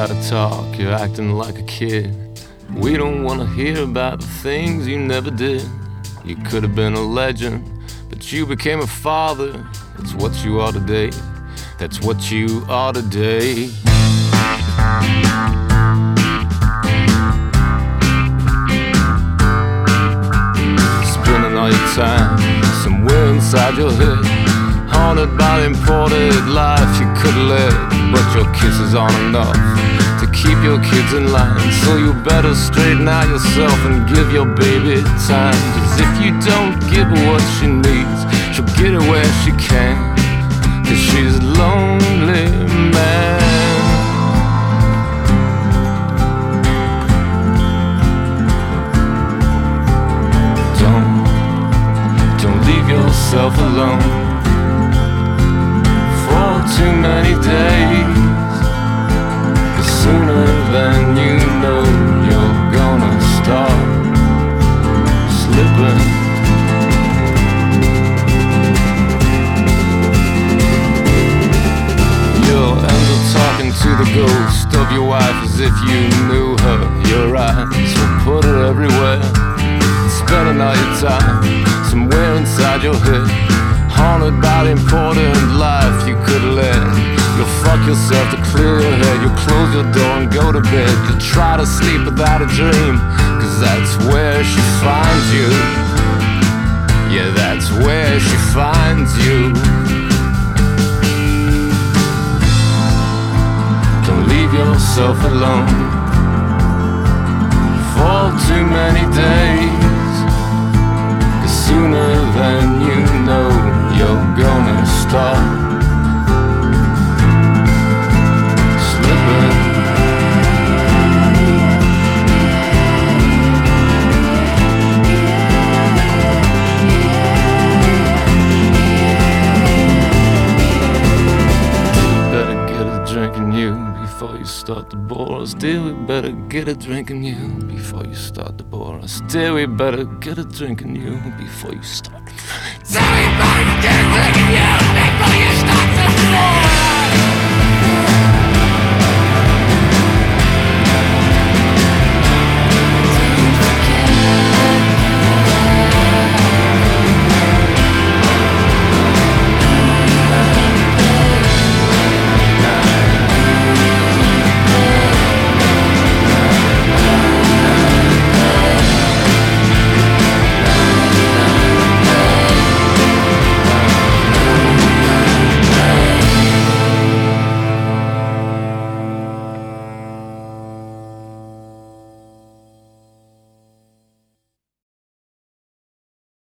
gotta talk, you're acting like a kid. We don't wanna hear about the things you never did. You could have been a legend, but you became a father. That's what you are today. That's what you are today. Spending all your time somewhere inside your head, haunted by the imported life you could've led. But your kisses aren't enough to keep your kids in line, so you better straighten out yourself and give your baby time. Cause if you don't give her what she needs, she'll get it where she can. Cause she's a lonely man. Don't leave yourself alone for too many days. Cause sooner than you know, you're gonna start slipping. You'll end up talking to the ghost of your wife as if you knew her. Your eyes will put her everywhere, spending all your time somewhere inside your head, haunted by the important life you could've led. You'll fuck yourself to clear your head, you'll close your door and go to bed. You'll try to sleep without a dream, cause that's where she finds you. Yeah, that's where she finds you. Don't leave yourself alone for too many days. Sooner than you know, you're gonna start slipping. Better get a drink in you before you start to bore us. Dear, we better get a drink in you before you start to bore us. Dear, we better get a drink in you before you start. Dear, we better get a drink in you before you start to bore us.